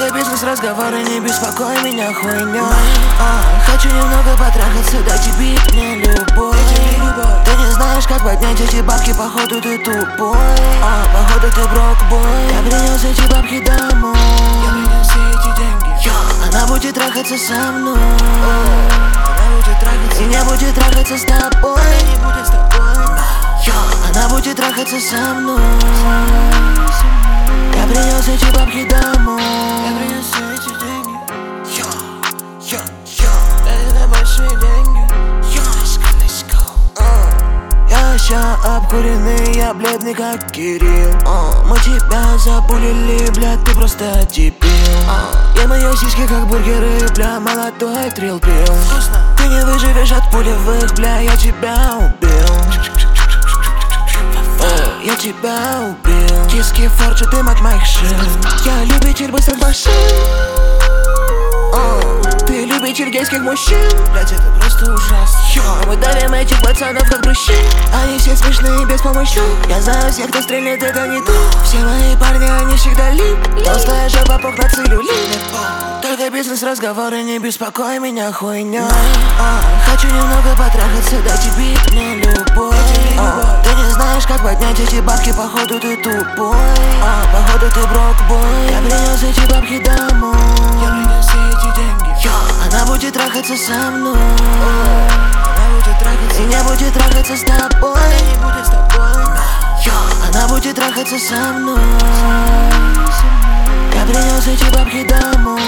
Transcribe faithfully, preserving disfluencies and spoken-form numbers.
Только бизнес, разговоры, не беспокой меня хуйнёй. а, Хочу немного потрахаться, дайте бит мне любовь. Ты не знаешь, как поднять эти бабки, походу ты тупой. а, Походу ты брокбой. Я принес эти бабки домой. Я принес эти деньги. Йо, она будет трахаться со мной. Она будет трахаться. И не будет трахаться с тобой. Она не будет с тобой. Йо, она будет трахаться со мной. Я принес эти бабки домой. Я принес эти деньги. Йо, йо, йо. Это большие деньги. Йо, let's go, let's go. uh. Я ща обкуренный, я бледный как Кирилл. uh. Мы тебя запулили, блядь, ты просто дебил. uh. Я мои сиськи как бургеры, бля, молодой трил пил. Ты не выживешь от пулевых, бля, я тебя убил. Я тебя убил. Киски форджи, дым от моих шин. Я любитель быстрых машин. uh, Ты любитель гейских мужчин. Блять, это просто ужасно. Мы давим этих пацанов как мужчин. Они все смешные без помощи. Я знаю всех, кто стрельнет, это не то. Все мои парни, они всегда лип. Толстая жопа, пух на целлюлит. Только бизнес, разговоры, не беспокой меня хуйнёй. а, Хочу немного потрахаться, дайте бит мне любовь. а, Ты не знаешь, как поднять эти бабки, походу ты тупой. а, Походу ты брокбой. Я принес эти бабки домой. Я принес эти деньги. Йо, она будет трахаться со мной. Она будет трахаться. И не будет трахаться с тобой. Она не будет с тобой. Йо, она будет трахаться со мной. Я принес эти бабки домой.